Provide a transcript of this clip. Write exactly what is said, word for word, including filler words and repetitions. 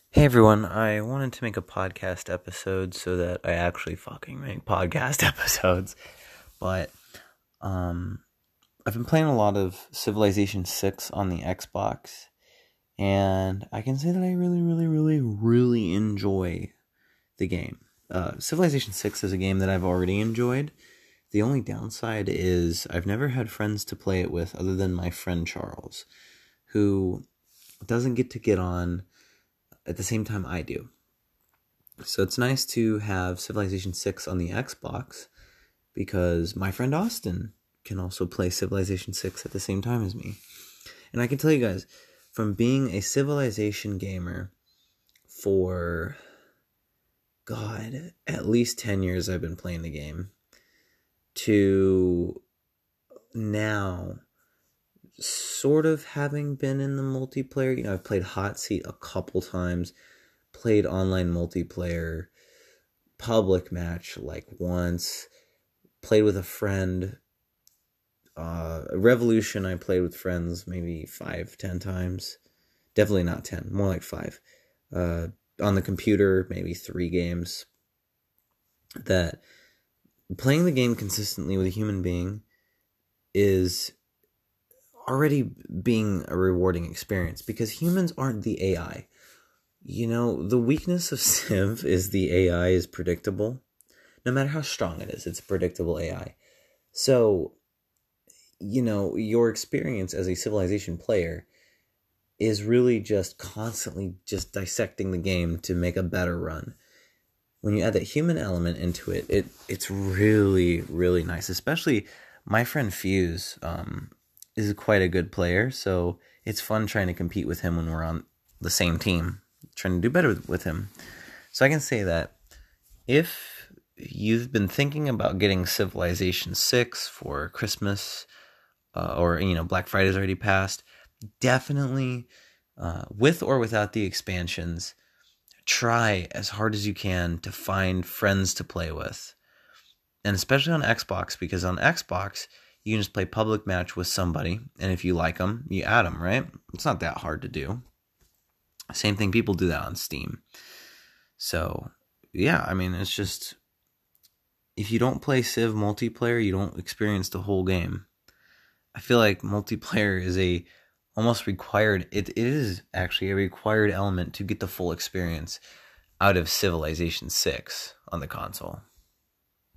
Hey everyone, I wanted to make a podcast episode so that I actually fucking make podcast episodes. But um I've been playing a lot of Civilization six on the Xbox, and I can say that I really really really really enjoy the game. Uh Civilization six is a game that I've already enjoyed. The only downside is I've never had friends to play it with other than my friend Charles, who doesn't get to get on at the same time I do. So it's nice to have Civilization six on the Xbox because my friend Austin can also play Civilization six at the same time as me. And I can tell you guys, from being a Civilization gamer for, God, at least ten years I've been playing the game, to now sort of having been in the multiplayer. You know, I've played Hot Seat a couple times, played online multiplayer, public match like once, played with a friend. Uh, Revolution, I played with friends maybe five, ten times. Definitely not ten, more like five. Uh, on the computer, maybe three games. That playing the game consistently with a human being is already being a rewarding experience because humans aren't the A I. You know, the weakness of Civ is the A I is predictable. No matter how strong it is, it's a predictable A I. So, you know, your experience as a Civilization player is really just constantly just dissecting the game to make a better run. When you add that human element into it, it it's really, really nice. Especially my friend Fuse um, is quite a good player, so it's fun trying to compete with him when we're on the same team, trying to do better with him. So I can say that if you've been thinking about getting Civilization six for Christmas, uh, or, you know, Black Friday's already passed, definitely, uh, with or without the expansions, try as hard as you can to find friends to play with. And especially on Xbox, because on Xbox, you can just play public match with somebody, and if you like them, you add them, right? It's not that hard to do. Same thing, people do that on Steam. So, yeah, I mean, it's just, if you don't play Civ multiplayer, you don't experience the whole game. I feel like multiplayer is a almost required, it, it is actually a required element to get the full experience out of Civilization six on the console.